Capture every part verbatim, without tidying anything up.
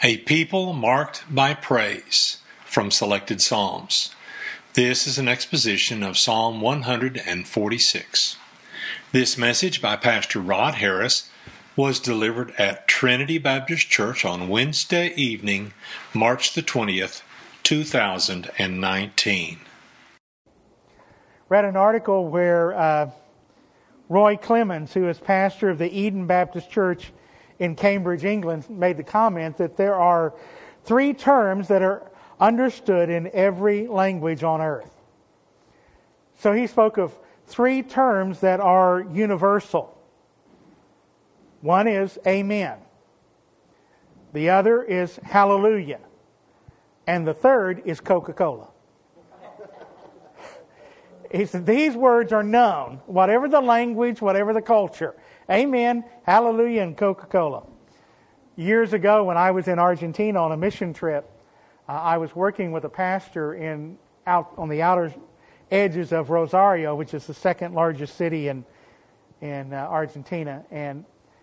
A people marked by praise from selected Psalms. This is an exposition of Psalm one forty-six. This message by Pastor Rod Harris was delivered at Trinity Baptist Church on Wednesday evening, March the twentieth, two thousand nineteen. Read an article where uh, Roy Clemens, who is pastor of the Eden Baptist Church in Cambridge, England, made the comment that there are three terms that are understood in every language on earth. So he spoke of three terms that are universal. One is amen. The other is hallelujah. And the third is Coca-Cola. He said these words are known, whatever the language, whatever the culture. Amen, hallelujah, and Coca-Cola. Years ago, when I was in Argentina on a mission trip, uh, I was working with a pastor in out on the outer edges of Rosario, which is the second largest city in in uh, Argentina, and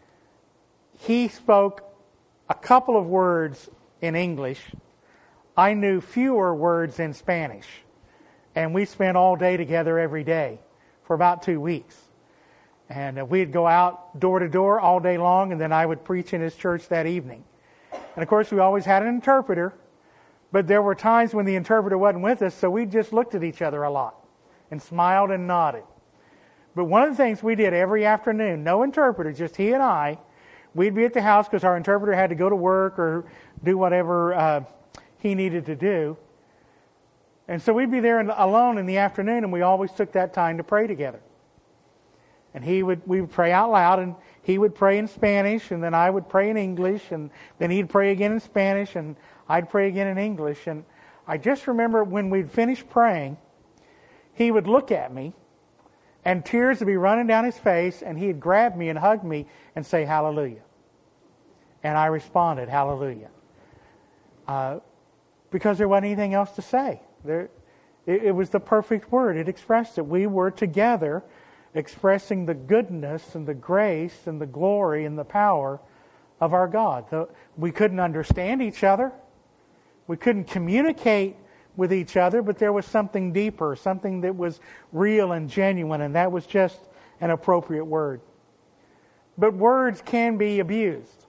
he spoke a couple of words in English. I knew fewer words in Spanish, and we spent all day together every day for about two weeks. And we'd go out door to door all day long, and then I would preach in his church that evening. And of course, we always had an interpreter, but there were times when the interpreter wasn't with us, so we just looked at each other a lot and smiled and nodded. But one of the things we did every afternoon, no interpreter, just he and I, we'd be at the house because our interpreter had to go to work or do whatever uh, he needed to do. And so we'd be there in, alone in the afternoon, and we always took that time to pray together. And he would, we would pray out loud, and he would pray in Spanish, and then I would pray in English, and then he'd pray again in Spanish, and I'd pray again in English. And I just remember when we'd finish praying, he would look at me, and tears would be running down his face, and he'd grab me and hug me and say, hallelujah. And I responded, hallelujah. Uh, because there wasn't anything else to say. There, it, it was the perfect word. It expressed it. We were together expressing the goodness and the grace and the glory and the power of our God. The, we couldn't understand each other. We couldn't communicate with each other, but there was something deeper, something that was real and genuine, and that was just an appropriate word. But words can be abused.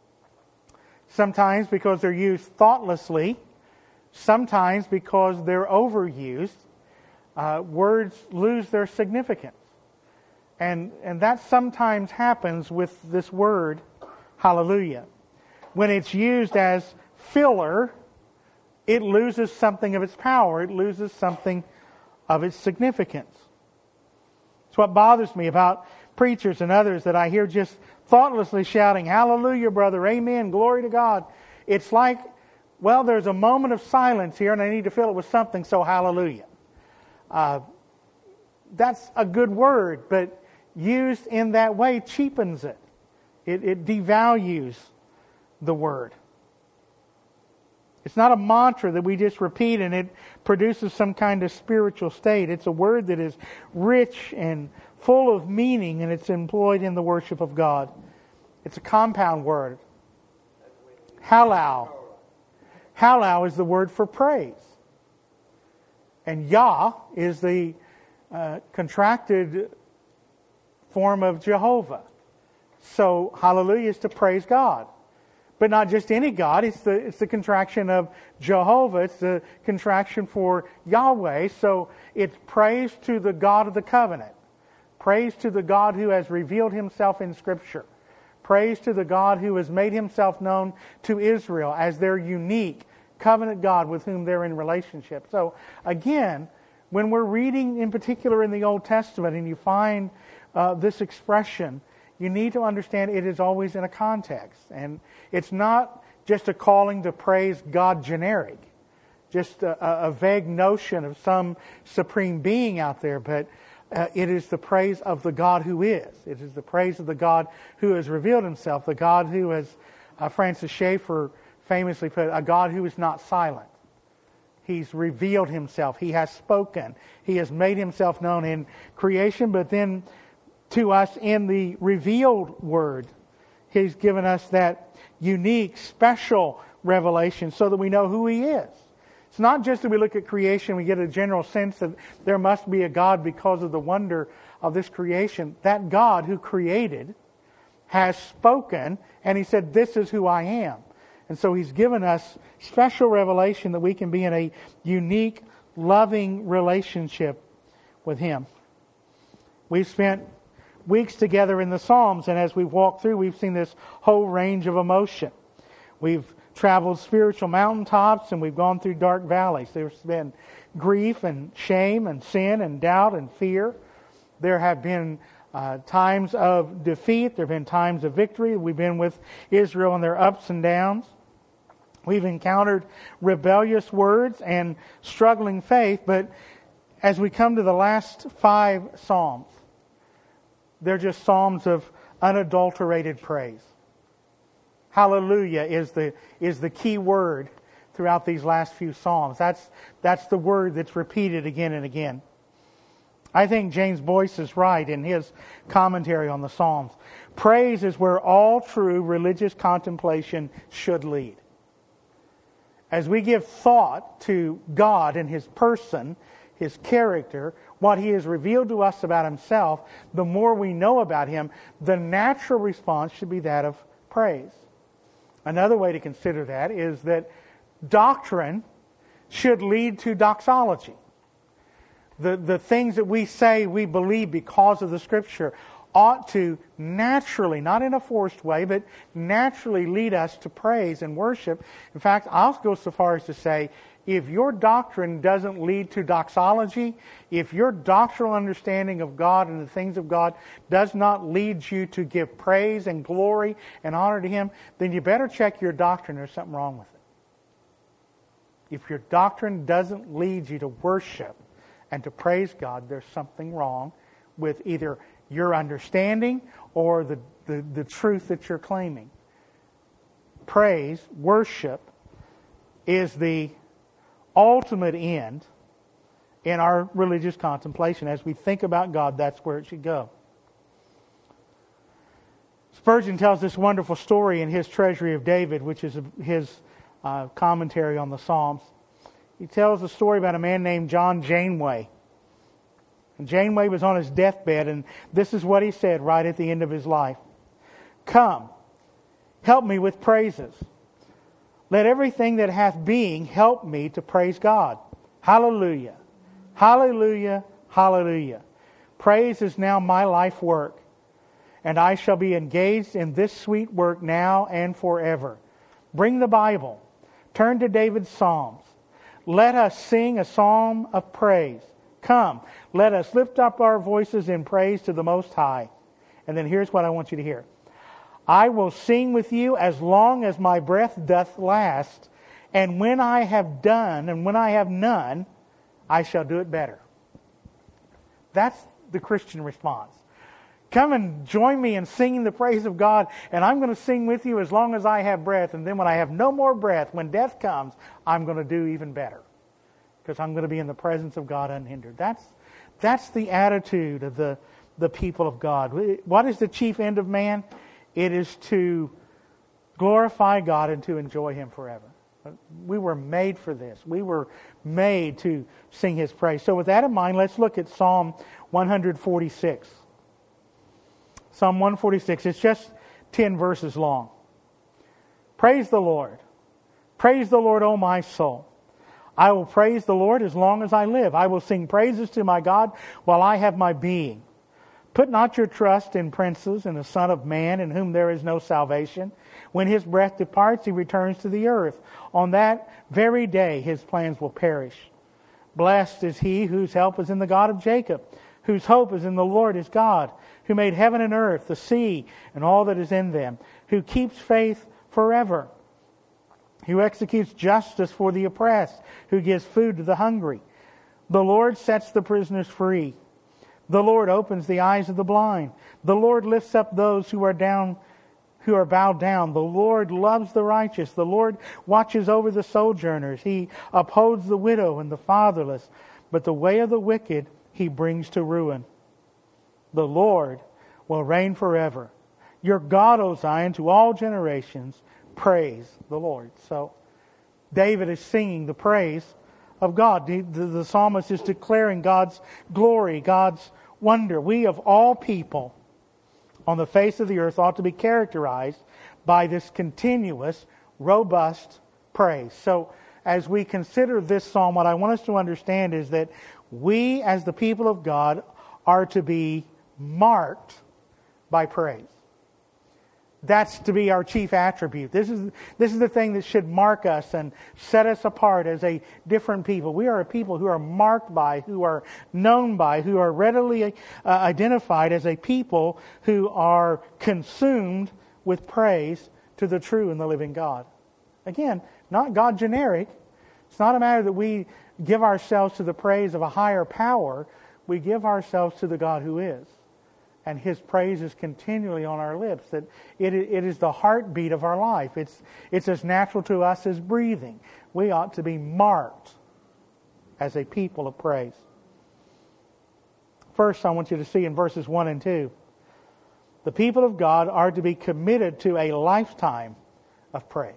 Sometimes because they're used thoughtlessly, sometimes because they're overused, uh, words lose their significance. And and that sometimes happens with this word, hallelujah. When it's used as filler, it loses something of its power. It loses something of its significance. It's what bothers me about preachers and others that I hear just thoughtlessly shouting, hallelujah, brother, amen, glory to God. It's like, well, there's a moment of silence here and I need to fill it with something, so hallelujah. Uh, that's a good word, but used in that way cheapens it. It, it devalues the word. It's not a mantra that we just repeat and it produces some kind of spiritual state. It's a word that is rich and full of meaning, and it's employed in the worship of God. It's a compound word. Halal. Halal is the word for praise. And Yah is the uh, contracted form of Jehovah. So hallelujah is to praise God. But not just any God, it's the it's the contraction of Jehovah, it's the contraction for Yahweh. So it's praise to the God of the covenant. Praise to the God who has revealed himself in Scripture. Praise to the God who has made himself known to Israel as their unique covenant God with whom they're in relationship. So again, when we're reading in particular in the Old Testament and you find Uh, this expression, you need to understand it is always in a context. And it's not just a calling to praise God generic, just a, a vague notion of some supreme being out there, but uh, it is the praise of the God who is. It is the praise of the God who has revealed himself, the God who has, uh, Francis Schaeffer famously put, a God who is not silent. He's revealed himself. He has spoken. He has made himself known in creation, but then to us in the revealed Word. He's given us that unique, special revelation so that we know who He is. It's not just that we look at creation, we get a general sense that there must be a God because of the wonder of this creation. That God who created has spoken, and He said, this is who I am. And so He's given us special revelation that we can be in a unique, loving relationship with Him. We've spent weeks together in the Psalms, and as we've walked through, we've seen this whole range of emotion. We've traveled spiritual mountaintops, and we've gone through dark valleys. There's been grief and shame and sin and doubt and fear. There have been uh, times of defeat. There have been times of victory. We've been with Israel in their ups and downs. We've encountered rebellious words and struggling faith, but as we come to the last five Psalms, they're just Psalms of unadulterated praise. Hallelujah is the is the key word throughout these last few Psalms. That's that's the word that's repeated again and again. I think James Boyce is right in his commentary on the Psalms. Praise is where all true religious contemplation should lead. As we give thought to God and His person, His character, what He has revealed to us about Himself, the more we know about Him, the natural response should be that of praise. Another way to consider that is that doctrine should lead to doxology. The, the things that we say we believe because of the Scripture ought to naturally, not in a forced way, but naturally lead us to praise and worship. In fact, I'll go so far as to say, if your doctrine doesn't lead to doxology, if your doctrinal understanding of God and the things of God does not lead you to give praise and glory and honor to Him, then you better check your doctrine. There's something wrong with it. If your doctrine doesn't lead you to worship and to praise God, there's something wrong with either your understanding or the, the, the truth that you're claiming. Praise, worship, is the ultimate end in our religious contemplation. As we think about God, that's where it should go. Spurgeon tells this wonderful story in his Treasury of David, which is his uh, commentary on the Psalms. He tells a story about a man named John Janeway. And Janeway was on his deathbed, and this is what he said right at the end of his life. Come, help me with praises. Let everything that hath being help me to praise God. Hallelujah. Hallelujah. Hallelujah. Praise is now my life work, and I shall be engaged in this sweet work now and forever. Bring the Bible. Turn to David's Psalms. Let us sing a psalm of praise. Come, let us lift up our voices in praise to the Most High. And then here's what I want you to hear. I will sing with you as long as my breath doth last, and when I have done, and when I have none, I shall do it better. That's the Christian response. Come and join me in singing the praise of God, and I'm going to sing with you as long as I have breath, and then when I have no more breath, when death comes, I'm going to do even better. Because I'm going to be in the presence of God unhindered. That's that's the attitude of the, the people of God. What is the chief end of man? It is to glorify God and to enjoy Him forever. We were made for this. We were made to sing His praise. So with that in mind, let's look at Psalm one forty-six. Psalm one forty-six. It's just ten verses long. Praise the Lord. Praise the Lord, O my soul. I will praise the Lord as long as I live. I will sing praises to my God while I have my being. Put not your trust in princes and the Son of Man, in whom there is no salvation. When his breath departs, he returns to the earth. On that very day his plans will perish. Blessed is he whose help is in the God of Jacob, whose hope is in the Lord his God, who made heaven and earth, the sea, and all that is in them, who keeps faith forever, who executes justice for the oppressed, who gives food to the hungry. The Lord sets the prisoners free. The Lord opens the eyes of the blind. The Lord lifts up those who are down, who are bowed down. The Lord loves the righteous. The Lord watches over the sojourners. He upholds the widow and the fatherless. But the way of the wicked He brings to ruin. The Lord will reign forever. Your God, O Zion, to all generations. praise the Lord. So David is singing the praise of God. The, the, the psalmist is declaring God's glory, God's wonder. We of all people on the face of the earth ought to be characterized by this continuous, robust praise. So as we consider this psalm, what I want us to understand is that we as the people of God are to be marked by praise. That's to be our chief attribute. This is this is the thing that should mark us and set us apart as a different people. We are a people who are marked by, who are known by, who are readily uh, identified as a people who are consumed with praise to the true and the living God. Again, not God generic. It's not a matter that we give ourselves to the praise of a higher power. We give ourselves to the God who is. And His praise is continually on our lips. That it, it is the heartbeat of our life. It's, it's as natural to us as breathing. We ought to be marked as a people of praise. First, I want you to see in verses one and two, the people of God are to be committed to a lifetime of praise.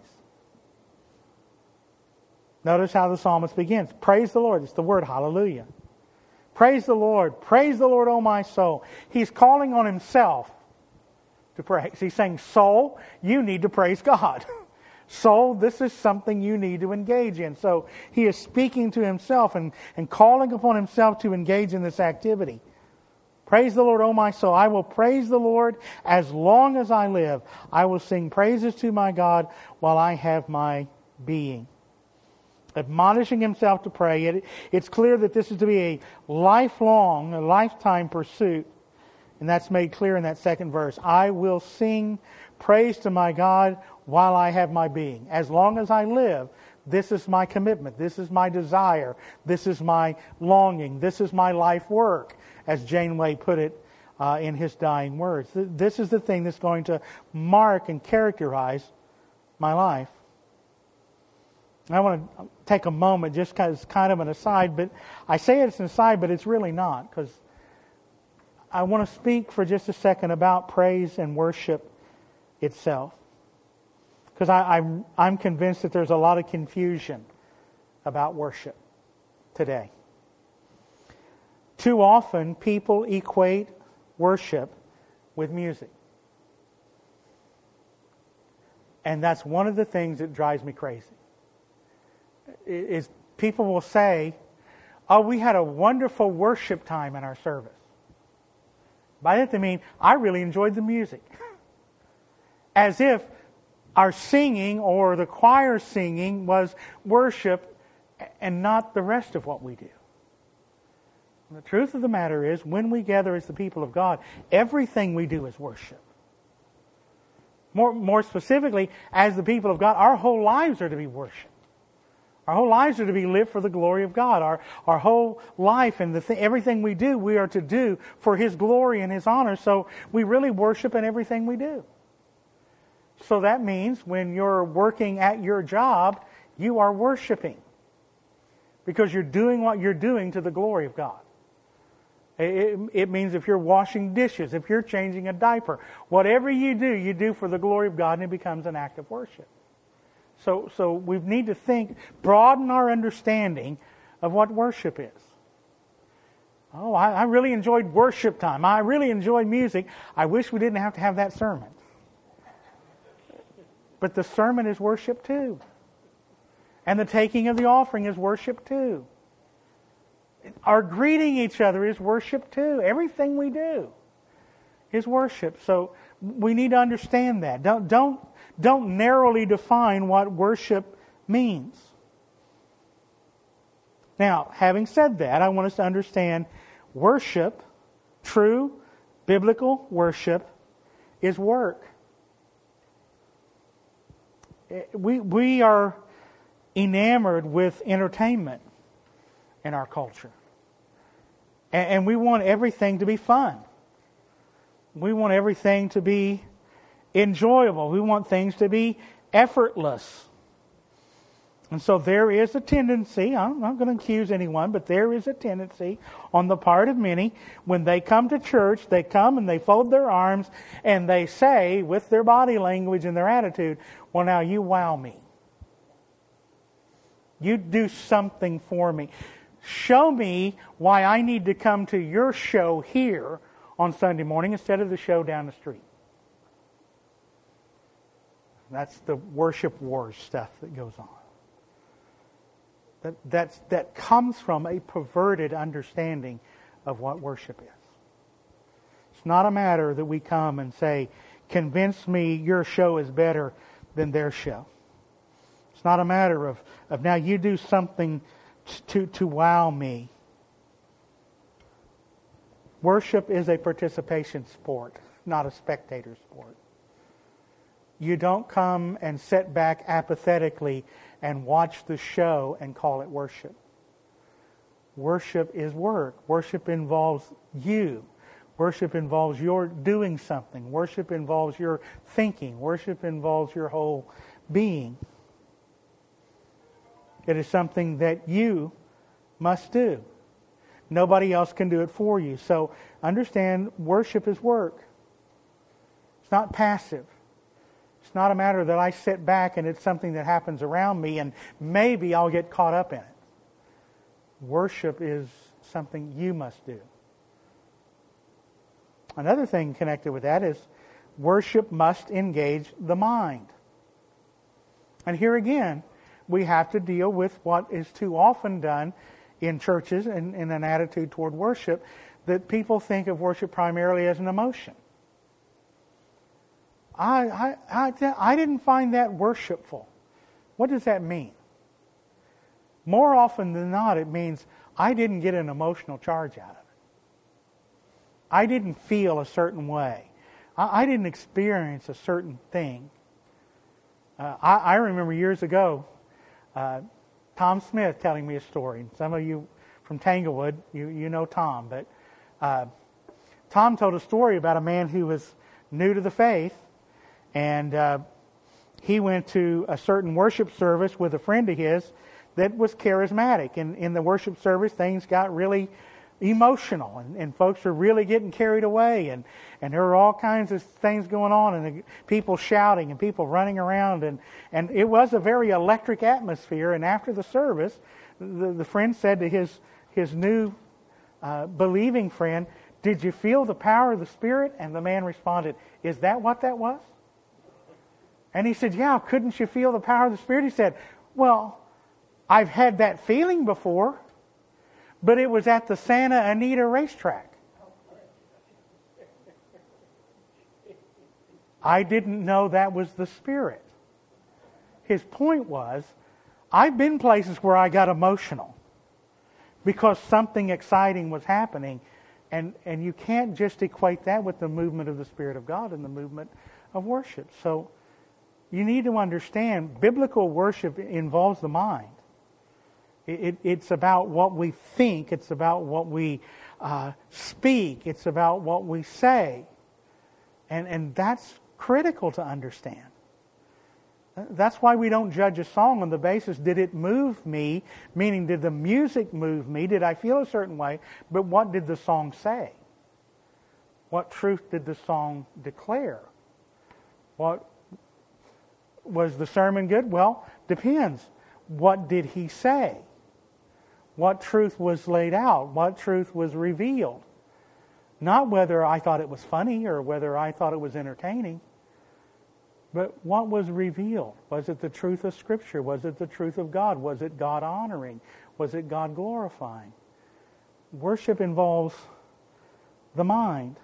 Notice how the psalmist begins. Praise the Lord. It's the word hallelujah. Praise the Lord. Praise the Lord, O my soul. He's calling on himself to praise. He's saying, soul, you need to praise God. Soul, this is something you need to engage in. So he is speaking to himself and, and calling upon himself to engage in this activity. Praise the Lord, O my soul. I will praise the Lord as long as I live. I will sing praises to my God while I have my being. Admonishing himself to pray. It, it's clear that this is to be a lifelong, a lifetime pursuit. And that's made clear in that second verse. I will sing praise to my God while I have my being. As long as I live, this is my commitment. This is my desire. This is my longing. This is my life work, as Janeway put it uh, in his dying words. This is the thing that's going to mark and characterize my life. I want to take a moment just because it's kind of an aside, but I say it's an aside, but it's really not, because I want to speak for just a second about praise and worship itself. Because I'm, I'm convinced that there's a lot of confusion about worship today. Too often, people equate worship with music. And that's one of the things that drives me crazy. Is people will say, oh, we had a wonderful worship time in our service. By that they mean, I really enjoyed the music. As if our singing or the choir singing was worship and not the rest of what we do. And the truth of the matter is, when we gather as the people of God, everything we do is worship. More, more specifically, as the people of God, our whole lives are to be worship. Our whole lives are to be lived for the glory of God. Our, our whole life and the th- everything we do, we are to do for His glory and His honor. So we really worship in everything we do. So that means when you're working at your job, you are worshiping. Because you're doing what you're doing to the glory of God. It, it means if you're washing dishes, if you're changing a diaper, whatever you do, you do for the glory of God, and it becomes an act of worship. So, so we need to think, broaden our understanding of what worship is. Oh, I, I really enjoyed worship time. I really enjoyed music. I wish we didn't have to have that sermon. But the sermon is worship too. And the taking of the offering is worship too. Our greeting each other is worship too. Everything we do is worship. So we need to understand that. Don't, don't, don't narrowly define what worship means. Now, having said that, I want us to understand worship, true biblical worship, is work. We, we are enamored with entertainment in our culture. And, and we want everything to be fun. We want everything to be enjoyable. We want things to be effortless. And so there is a tendency, I'm not going to accuse anyone, but there is a tendency on the part of many, when they come to church, they come and they fold their arms and they say, with their body language and their attitude, well, now you wow me. You do something for me. Show me why I need to come to your show here on Sunday morning instead of the show down the street. That's the worship wars stuff that goes on. That, that's, that comes from a perverted understanding of what worship is. It's not a matter that we come and say, convince me your show is better than their show. It's not a matter of, of now you do something to, to wow me. Worship is a participation sport, not a spectator sport. You don't come and sit back apathetically and watch the show and call it worship. Worship is work. Worship involves you. Worship involves your doing something. Worship involves your thinking. Worship involves your whole being. It is something that you must do. Nobody else can do it for you. So understand, worship is work. It's not passive. It's not a matter that I sit back and it's something that happens around me and maybe I'll get caught up in it. Worship is something you must do. Another thing connected with that is worship must engage the mind. And here again, we have to deal with what is too often done in churches and in an attitude toward worship, that people think of worship primarily as an emotion. I, I, I, I didn't find that worshipful. What does that mean? More often than not, it means I didn't get an emotional charge out of it. I didn't feel a certain way. I, I didn't experience a certain thing. Uh, I, I remember years ago, uh, Tom Smith telling me a story. Some of you from Tanglewood, you, you know Tom, but uh, Tom told a story about a man who was new to the faith, and uh, he went to a certain worship service with a friend of his that was charismatic. And in the worship service, things got really emotional, and, and folks were really getting carried away, and, and there were all kinds of things going on, and the, people shouting and people running around, and, and it was a very electric atmosphere. And after the service, the, the friend said to his, his new uh, believing friend, "Did you feel the power of the Spirit?" And the man responded, "Is that what that was?" And he said, "Yeah, couldn't you feel the power of the Spirit?" He said, "Well, I've had that feeling before, but it was at the Santa Anita racetrack. I didn't know that was the Spirit." His point was, I've been places where I got emotional because something exciting was happening, and, and you can't just equate that with the movement of the Spirit of God and the movement of worship. So you need to understand, biblical worship involves the mind. It, it, it's about what we think. It's about what we uh, speak. It's about what we say. And, and that's critical to understand. That's why we don't judge a song on the basis, did it move me? Meaning, did the music move me? Did I feel a certain way? But what did the song say? What truth did the song declare? What was the sermon good? Well, depends. What did he say? What truth was laid out? What truth was revealed? Not whether I thought it was funny or whether I thought it was entertaining, but what was revealed? Was it the truth of Scripture? Was it the truth of God? Was it God honoring? Was it God glorifying? Worship involves the mind.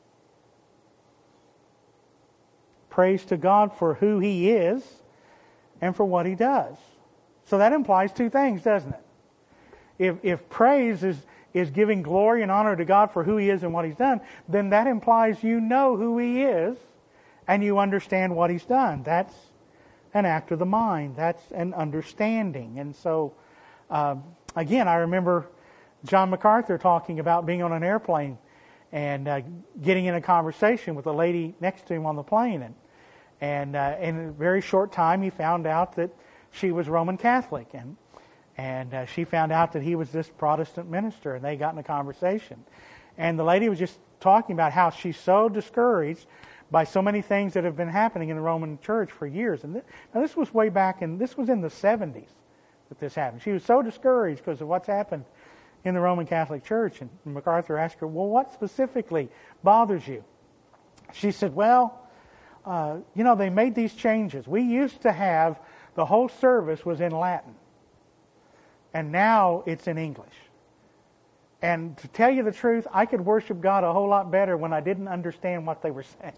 Praise to God for who He is and for what He does. So that implies two things, doesn't it? If, if praise is, is giving glory and honor to God for who He is and what He's done, then that implies you know who He is and you understand what He's done. That's an act of the mind. That's an understanding. And so, um, again, I remember John MacArthur talking about being on an airplane and uh, getting in a conversation with a lady next to him on the plane. And, and uh, in a very short time, he found out that she was Roman Catholic, and and uh, she found out that he was this Protestant minister, and they got in a conversation. And the lady was just talking about how she's so discouraged by so many things that have been happening in the Roman Church for years. And th- now this was way back in, this was in the seventies that this happened. She was so discouraged because of what's happened in the Roman Catholic Church. And MacArthur asked her, well, what specifically bothers you? She said, well, uh, you know, they made these changes. We used to have, the whole service was in Latin. And now it's in English. And to tell you the truth, I could worship God a whole lot better when I didn't understand what they were saying.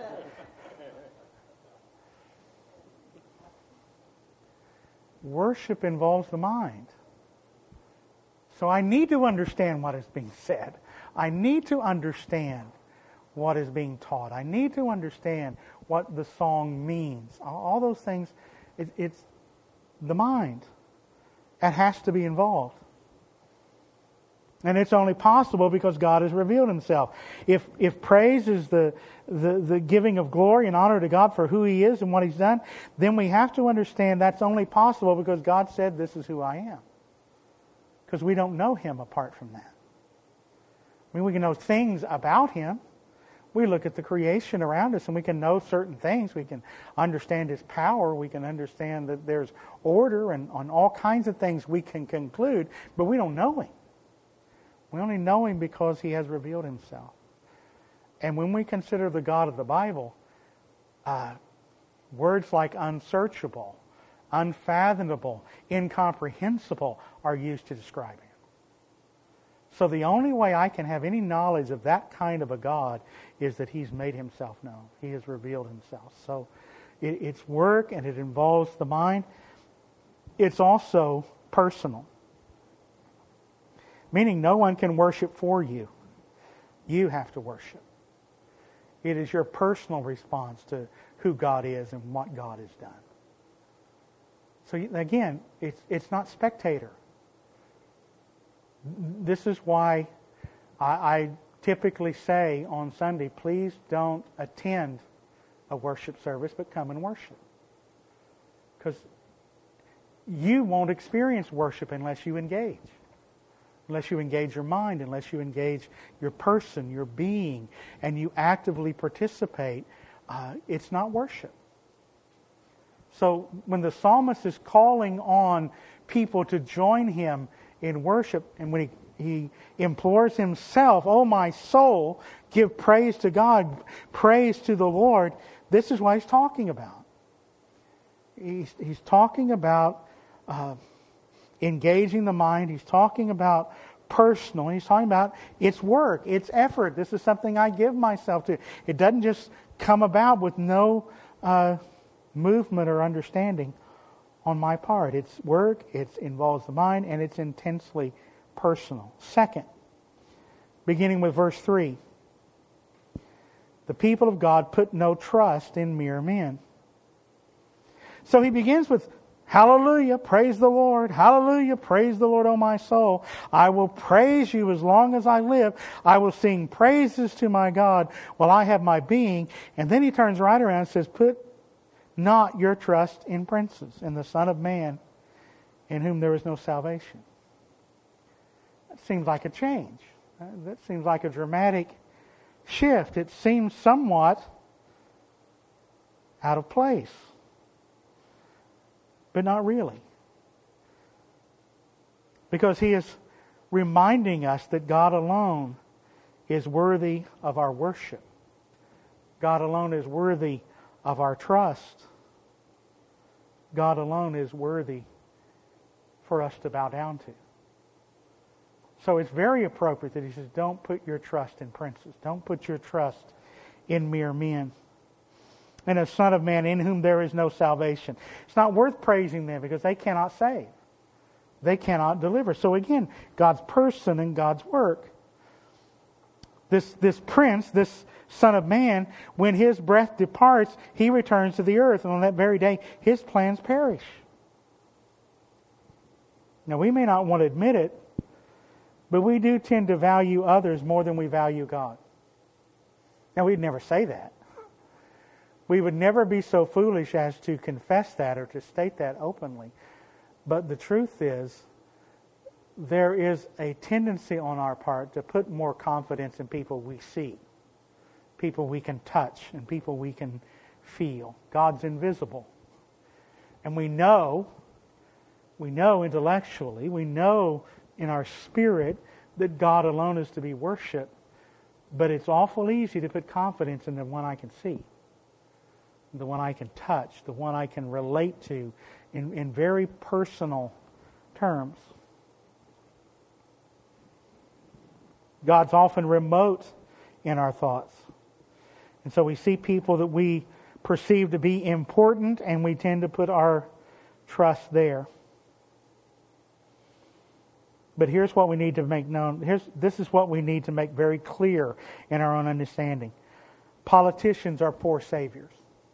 Worship involves the mind. So I need to understand what is being said. I need to understand what is being taught. I need to understand what the song means. All those things, it, it's the mind. It has to be involved. And it's only possible because God has revealed Himself. If if praise is the, the, the giving of glory and honor to God for who He is and what He's done, then we have to understand that's only possible because God said, this is who I am. Because we don't know Him apart from that. I mean, we can know things about Him. We look at the creation around us and we can know certain things. We can understand His power. We can understand that there's order and on all kinds of things we can conclude, but we don't know Him. We only know Him because He has revealed Himself. And when we consider the God of the Bible, uh, words like unsearchable, unfathomable, incomprehensible are used to describe Him. So the only way I can have any knowledge of that kind of a God is that He's made Himself known. He has revealed Himself. So it, it's work and it involves the mind. It's also personal. Meaning no one can worship for you. You have to worship. It is your personal response to who God is and what God has done. So again, it's it's not spectator. This is why I, I typically say on Sunday, please don't attend a worship service, but come and worship. Because you won't experience worship unless you engage. Unless you engage your mind, unless you engage your person, your being, and you actively participate, uh, it's not worship. So when the psalmist is calling on people to join him in worship, and when he, he implores himself, oh my soul, give praise to God, praise to the Lord, this is what he's talking about. He's, he's talking about uh, engaging the mind. He's talking about personal. He's talking about it's work, it's effort. This is something I give myself to. It doesn't just come about with no uh, movement or understanding on my part. It's work, it involves the mind, and it's intensely personal. Second, beginning with verse three, the people of God put no trust in mere men. So he begins with, hallelujah, praise the Lord. Hallelujah, praise the Lord, O my soul. I will praise you as long as I live. I will sing praises to my God while I have my being. And then he turns right around and says, put not your trust in princes, in the Son of Man, in whom there is no salvation. That seems like a change. That seems like a dramatic shift. It seems somewhat out of place. But not really. Because he is reminding us that God alone is worthy of our worship. God alone is worthy of our trust. God alone is worthy for us to bow down to. So it's very appropriate that he says, don't put your trust in princes. Don't put your trust in mere men. And a Son of Man in whom there is no salvation. It's not worth praising them because they cannot save. They cannot deliver. So again, God's person and God's work. This, this prince, this Son of Man, when his breath departs, he returns to the earth. And on that very day, his plans perish. Now, we may not want to admit it, but we do tend to value others more than we value God. Now, we'd never say that. We would never be so foolish as to confess that or to state that openly. But the truth is, there is a tendency on our part to put more confidence in people we see, people we can touch, and people we can feel. God's invisible. And we know, we know intellectually, we know in our spirit that God alone is to be worshipped, but it's awful easy to put confidence in the one I can see, the one I can touch, the one I can relate to in, in very personal terms. God's often remote in our thoughts. And so we see people that we perceive to be important, and we tend to put our trust there. But here's what we need to make known. Here's, this is what we need to make very clear in our own understanding. Politicians are poor saviors.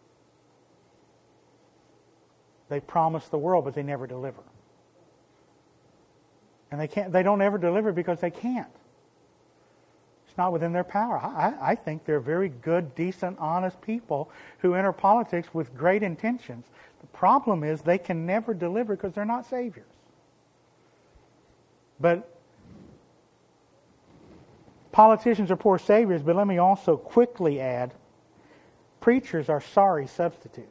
They promise the world, but they never deliver. And they can't. They don't ever deliver because they can't. It's not within their power. I, I think they're very good, decent, honest people who enter politics with great intentions. The problem is they can never deliver because they're not saviors. But politicians are poor saviors, but let me also quickly add, preachers are sorry substitutes.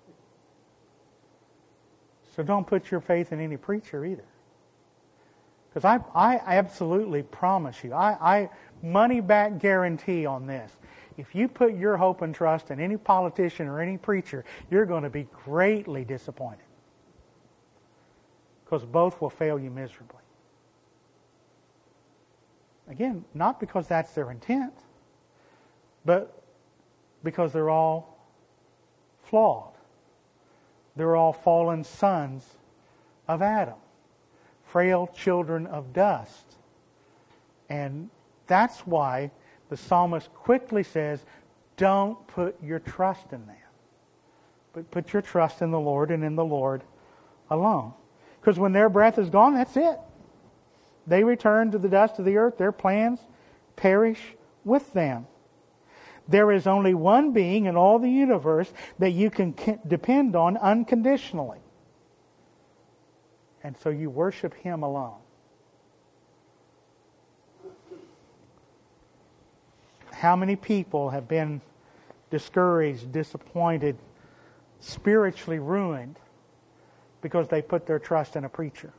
So don't put your faith in any preacher either. Because I, I absolutely promise you, I, I money back guarantee on this. If you put your hope and trust in any politician or any preacher, you're going to be greatly disappointed. Because both will fail you miserably. Again, not because that's their intent, but because they're all flawed. They're all fallen sons of Adam, frail children of dust. And that's why the psalmist quickly says, don't put your trust in them, but put your trust in the Lord and in the Lord alone. Because when their breath is gone, that's it. They return to the dust of the earth. Their plans perish with them. There is only one being in all the universe that you can depend on unconditionally. And so you worship Him alone. How many people have been discouraged, disappointed, spiritually ruined because they put their trust in a preacher?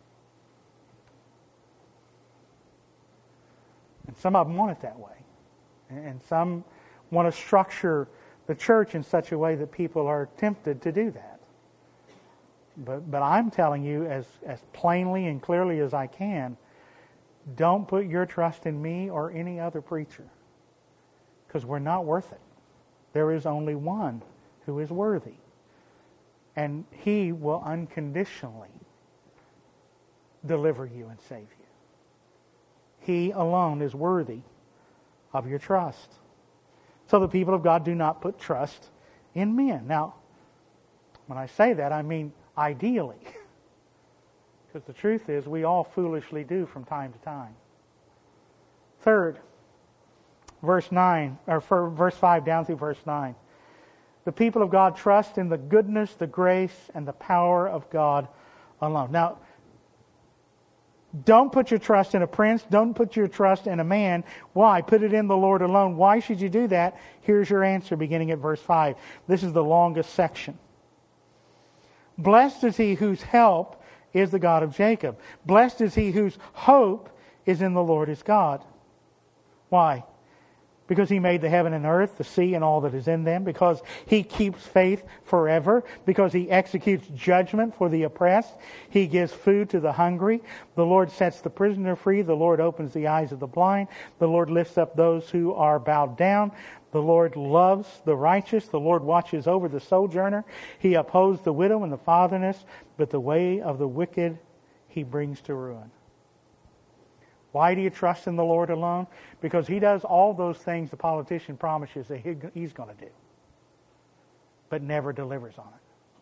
And some of them want it that way. And some want to structure the church in such a way that people are tempted to do that. But but I'm telling you as, as plainly and clearly as I can, don't put your trust in me or any other preacher. Because we're not worth it. There is only one who is worthy. And He will unconditionally deliver you and save you. He alone is worthy of your trust. So the people of God do not put trust in men. Now, when I say that, I mean ideally. Because the truth is, we all foolishly do from time to time. Third, verse nine, or for verse five down through verse nine. The people of God trust in the goodness, the grace, and the power of God alone. Now, don't put your trust in a prince. Don't put your trust in a man. Why? Put it in the Lord alone. Why should you do that? Here's your answer beginning at verse five. This is the longest section. Blessed is he whose help is the God of Jacob. Blessed is he whose hope is in the Lord his God. Why? Because He made the heaven and earth, the sea and all that is in them. Because He keeps faith forever. Because He executes judgment for the oppressed. He gives food to the hungry. The Lord sets the prisoner free. The Lord opens the eyes of the blind. The Lord lifts up those who are bowed down. The Lord loves the righteous. The Lord watches over the sojourner. He upholds the widow and the fatherless. But the way of the wicked He brings to ruin. Why do you trust in the Lord alone? Because He does all those things the politician promises that he's going to do, but never delivers on it.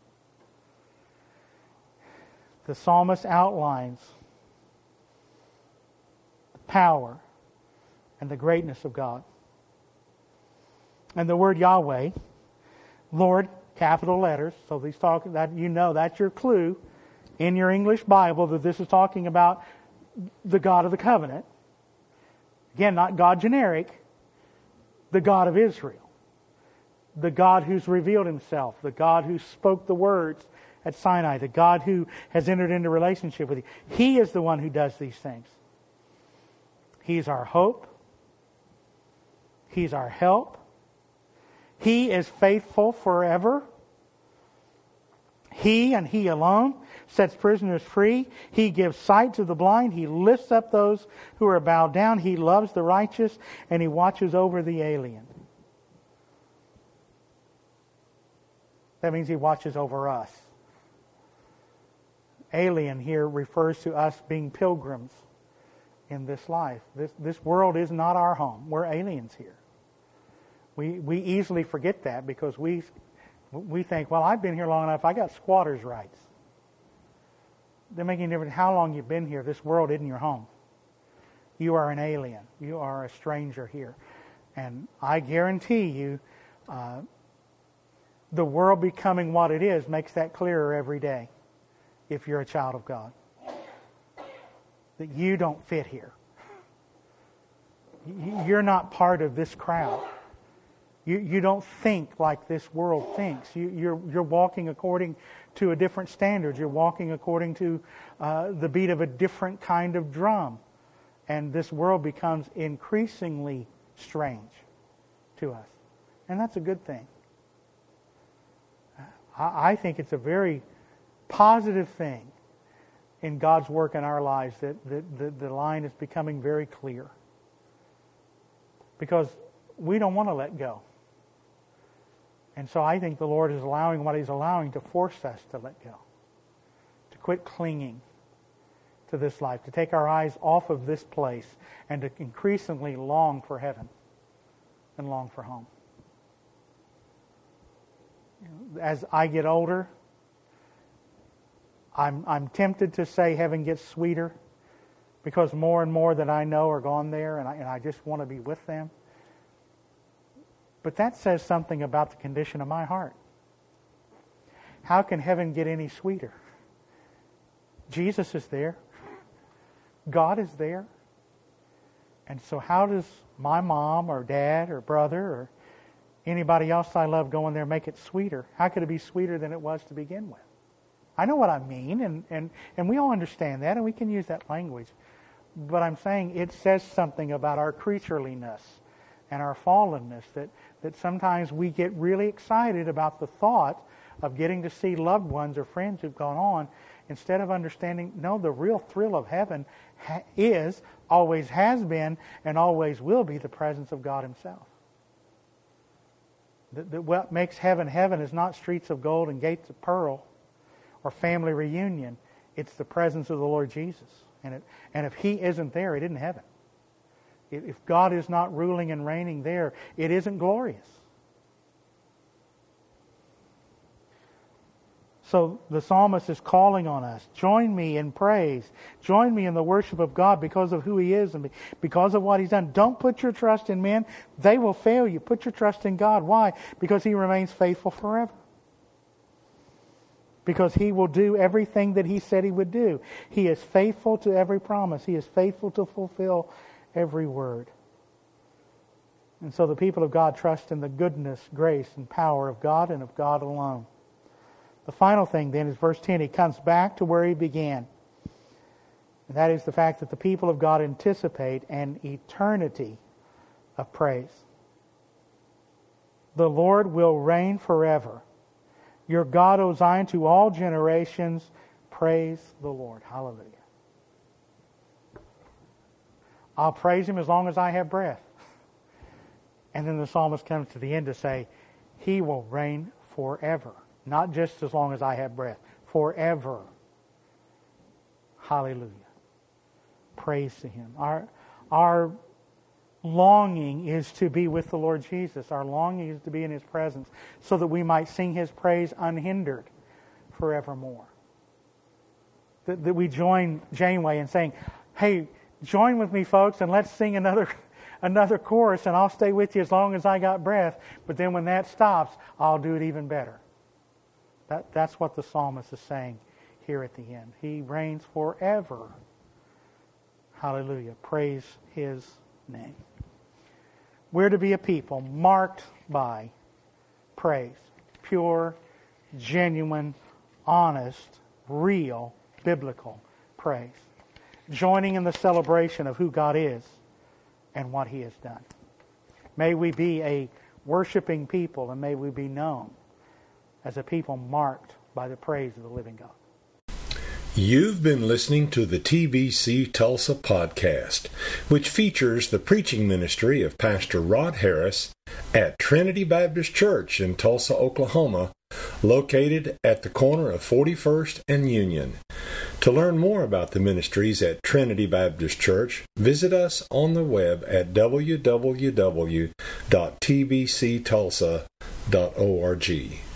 The psalmist outlines the power and the greatness of God. And the word Yahweh Lord, capital letters. So these talk that you know that's your clue in your English Bible that this is talking about the God of the covenant. Again, not God generic, the God of Israel. The God who's revealed himself, the God who spoke the words at Sinai, the God who has entered into relationship with you. He is the one who does these things. He's our hope. He's our help. He is faithful forever. He and He alone sets prisoners free. He gives sight to the blind. He lifts up those who are bowed down. He loves the righteous, and He watches over the alien. That means He watches over us. Alien here refers to us being pilgrims in this life. This, this world is not our home. We're aliens here. We we easily forget that because we we think, well, I've been here long enough. I got squatters' rights. They're making a difference how long you've been here. This world isn't your home. You are an alien. You are a stranger here. And I guarantee you, uh, the world becoming what it is makes that clearer every day if you're a child of God. That you don't fit here. You're not part of this crowd. You you don't think like this world thinks. You, you're you're walking according to a different standard. You're walking according to uh, the beat of a different kind of drum. And this world becomes increasingly strange to us. And that's a good thing. I, I think it's a very positive thing in God's work in our lives that, that, that the line is becoming very clear. Because we don't want to let go. And so I think the Lord is allowing what He's allowing to force us to let go. To quit clinging to this life. To take our eyes off of this place and to increasingly long for heaven and long for home. As I get older, I'm, I'm tempted to say heaven gets sweeter because more and more that I know are gone there and I, and I just want to be with them. But that says something about the condition of my heart. How can heaven get any sweeter? Jesus is there. God is there. And so how does my mom or dad or brother or anybody else I love going there make it sweeter? How could it be sweeter than it was to begin with? I know what I mean, and, and, and we all understand that, and we can use that language. But I'm saying it says something about our creatureliness and our fallenness, that, that sometimes we get really excited about the thought of getting to see loved ones or friends who've gone on, instead of understanding, no, the real thrill of heaven ha- is, always has been, and always will be the presence of God Himself. That, that what makes heaven heaven is not streets of gold and gates of pearl or family reunion. It's the presence of the Lord Jesus. And, it, and if He isn't there, it isn't heaven. If God is not ruling and reigning there, it isn't glorious. So the psalmist is calling on us. Join me in praise. Join me in the worship of God because of who He is and because of what He's done. Don't put your trust in men. They will fail you. Put your trust in God. Why? Because He remains faithful forever. Because He will do everything that He said He would do. He is faithful to every promise. He is faithful to fulfill every word. And so the people of God trust in the goodness, grace, and power of God and of God alone. The final thing then is verse ten. He comes back to where he began. And that is the fact that the people of God anticipate an eternity of praise. The Lord will reign forever. Your God, O Zion, to all generations, praise the Lord. Hallelujah. I'll praise Him as long as I have breath. And then the psalmist comes to the end to say, He will reign forever. Not just as long as I have breath. Forever. Hallelujah. Praise to Him. Our, our longing is to be with the Lord Jesus. Our longing is to be in His presence so that we might sing His praise unhindered forevermore. That, that we join Janeway in saying, hey, join with me, folks, and let's sing another another chorus and I'll stay with you as long as I got breath. But then when that stops, I'll do it even better. That, that's what the psalmist is saying here at the end. He reigns forever. Hallelujah. Praise His name. We're to be a people marked by praise. Pure, genuine, honest, real, biblical praise. Joining in the celebration of who God is and what He has done. May we be a worshiping people, and may we be known as a people marked by the praise of the living God. You've been listening to the T B C Tulsa podcast, which features the preaching ministry of Pastor Rod Harris at Trinity Baptist Church in Tulsa, Oklahoma, located at the corner of forty-first and Union. To learn more about the ministries at Trinity Baptist Church, visit us on the web at w w w dot t b c tulsa dot org.